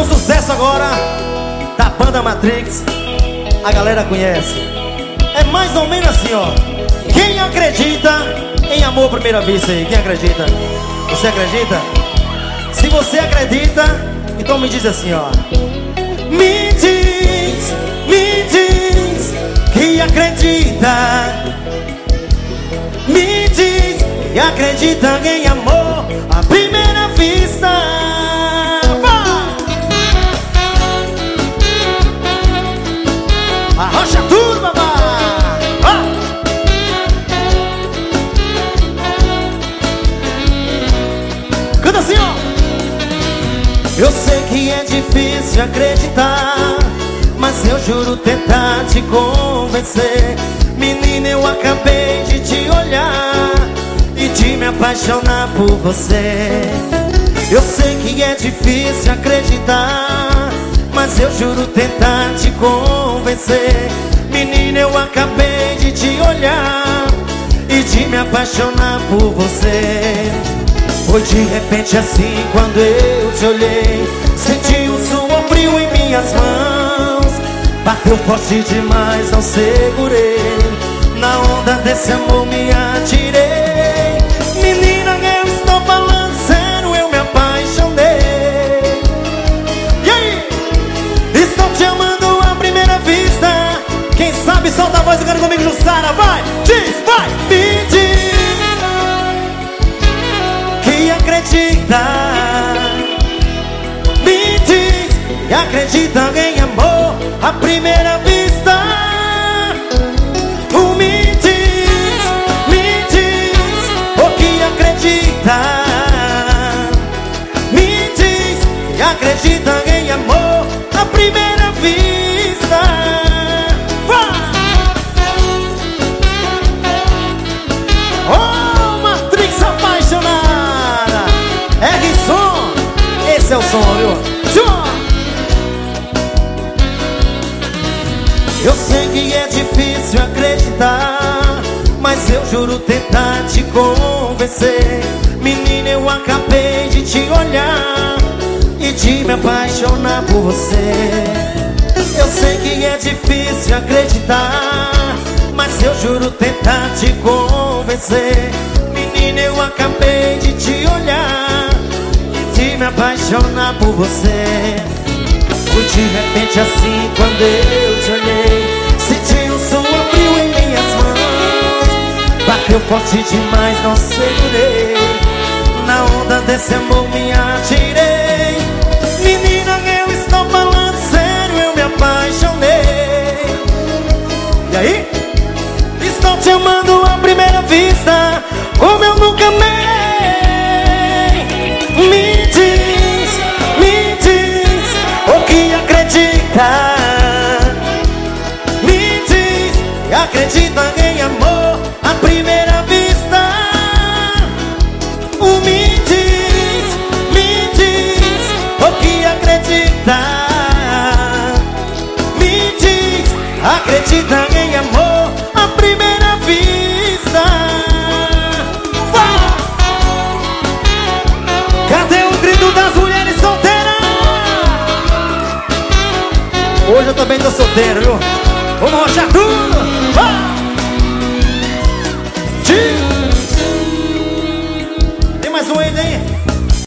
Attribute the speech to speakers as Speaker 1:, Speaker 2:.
Speaker 1: um sucesso agora da banda Matrix. A galera conhece. É mais ou menos assim, ó. Quem acredita em amor à primeira vista aí? Quem acredita? Você acredita? Se você acredita, então me diz assim, ó. Me diz que acredita. Me diz que acredita em amor à primeira vista. Arrocha tudo, babá. Canta assim, ó. Eu sei que é difícil acreditar, mas eu juro tentar te convencer. Menina, eu acabei de te olhar e de me apaixonar por você. Eu sei que é difícil acreditar, mas eu juro tentar te convencer. Menina, eu acabei de te olhar e de me apaixonar por você. Foi de repente assim quando eu te olhei, senti o suor frio em minhas mãos. Bateu forte demais, não segurei. Na onda desse amor me atirei. Menina, eu estou falando sério, eu me apaixonei. E aí? Estou te amando à primeira vista. Quem sabe solta a voz e canta comigo, Jussara. Vai, diz, vai. Me diz que acredita. Me diz que acredita em amor à primeira vista. Me diz que acredita em amor à primeira vista. Oh, Matrix apaixonada. R-Som, esse é o som, viu? Eu sei que é difícil acreditar, mas eu juro tentar te convencer. Menina, eu acabei de te olhar e de me apaixonar por você. Eu sei que é difícil acreditar, mas eu juro tentar te convencer. Menina, eu acabei de te olhar e de me apaixonar por você. Foi de repente assim quando eu te olhei, senti o suor frio em minhas mãos. Bateu forte demais, não segurei. Na onda desse amor me atirei. Menina, eu estou falando sério, eu me apaixonei. E aí? Estou te amando à primeira vista, como eu nunca amei. Me diz o que acredita. Me diz que acredita em amor à primeira vista. Me diz o que acredita. Me diz, acredita em amor à primeira vista. Cadê o grito das mulheres solteiras? Hoje eu também tô solteiro, viu? Vamos rochar tudo.